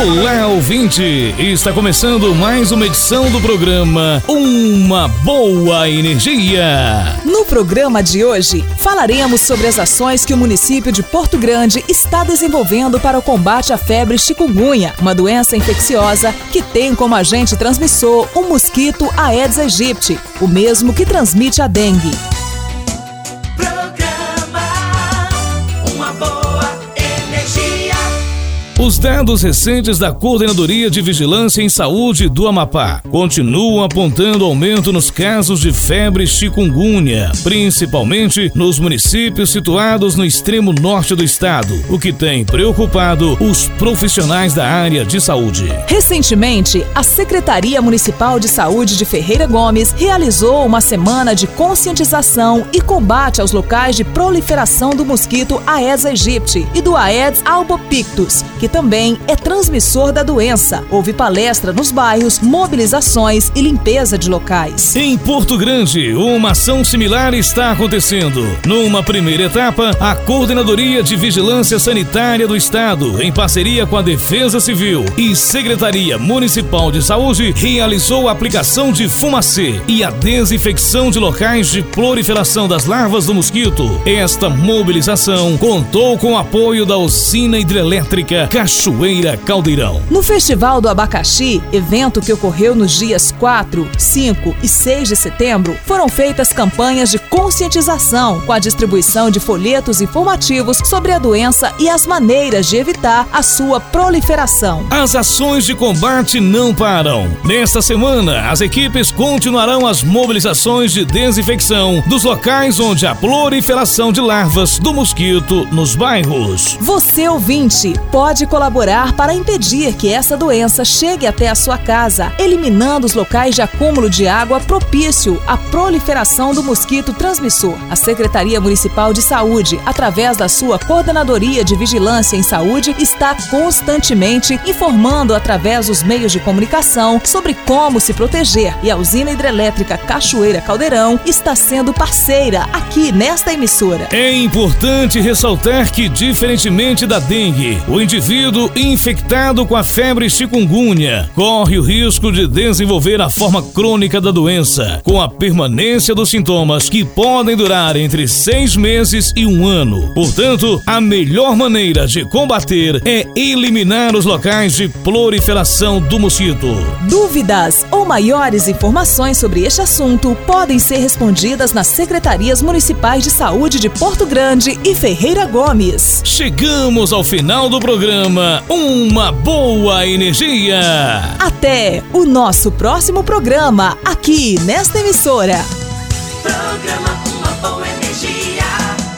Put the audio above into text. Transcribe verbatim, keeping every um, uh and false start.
Olá, ouvinte! Está começando mais uma edição do programa Uma Boa Energia. No programa de hoje, falaremos sobre as ações que o município de Porto Grande está desenvolvendo para o combate à febre chikungunya, uma doença infecciosa que tem como agente transmissor o mosquito Aedes aegypti, o mesmo que transmite a dengue. Os dados recentes da Coordenadoria de Vigilância em Saúde do Amapá continuam apontando aumento nos casos de febre chikungunya, principalmente nos municípios situados no extremo norte do estado, o que tem preocupado os profissionais da área de saúde. Recentemente, a Secretaria Municipal de Saúde de Ferreira Gomes realizou uma semana de conscientização e combate aos locais de proliferação do mosquito Aedes aegypti e do Aedes albopictus, que também é transmissor da doença. Houve palestra nos bairros, mobilizações e limpeza de locais. Em Porto Grande, uma ação similar está acontecendo. Numa primeira etapa, a Coordenadoria de Vigilância Sanitária do Estado, em parceria com a Defesa Civil e Secretaria Municipal de Saúde, realizou a aplicação de fumacê e a desinfecção de locais de proliferação das larvas do mosquito. Esta mobilização contou com o apoio da usina hidrelétrica Cachoeira Caldeirão. No Festival do Abacaxi, evento que ocorreu nos dias quatro, cinco e seis de setembro, foram feitas campanhas de conscientização com a distribuição de folhetos informativos sobre a doença e as maneiras de evitar a sua proliferação. As ações de combate não param. Nesta semana, as equipes continuarão as mobilizações de desinfecção dos locais onde há proliferação de larvas do mosquito nos bairros. Você, ouvinte, pode colaborar para impedir que essa doença chegue até a sua casa, eliminando os locais de acúmulo de água propício à proliferação do mosquito transmissor. A Secretaria Municipal de Saúde, através da sua Coordenadoria de Vigilância em Saúde, está constantemente informando através dos meios de comunicação sobre como se proteger, e a usina hidrelétrica Cachoeira Caldeirão está sendo parceira aqui nesta emissora. É importante ressaltar que, diferentemente da dengue, o indivíduo infectado com a febre chikungunya corre o risco de desenvolver a forma crônica da doença, com a permanência dos sintomas que podem durar entre seis meses e um ano. Portanto, a melhor maneira de combater é eliminar os locais de proliferação do mosquito. Dúvidas ou maiores informações sobre este assunto podem ser respondidas nas Secretarias Municipais de Saúde de Porto Grande e Ferreira Gomes. Chegamos ao final do programa Uma Boa Energia. Até o nosso próximo programa, aqui nesta emissora. Programa Uma Boa Energia.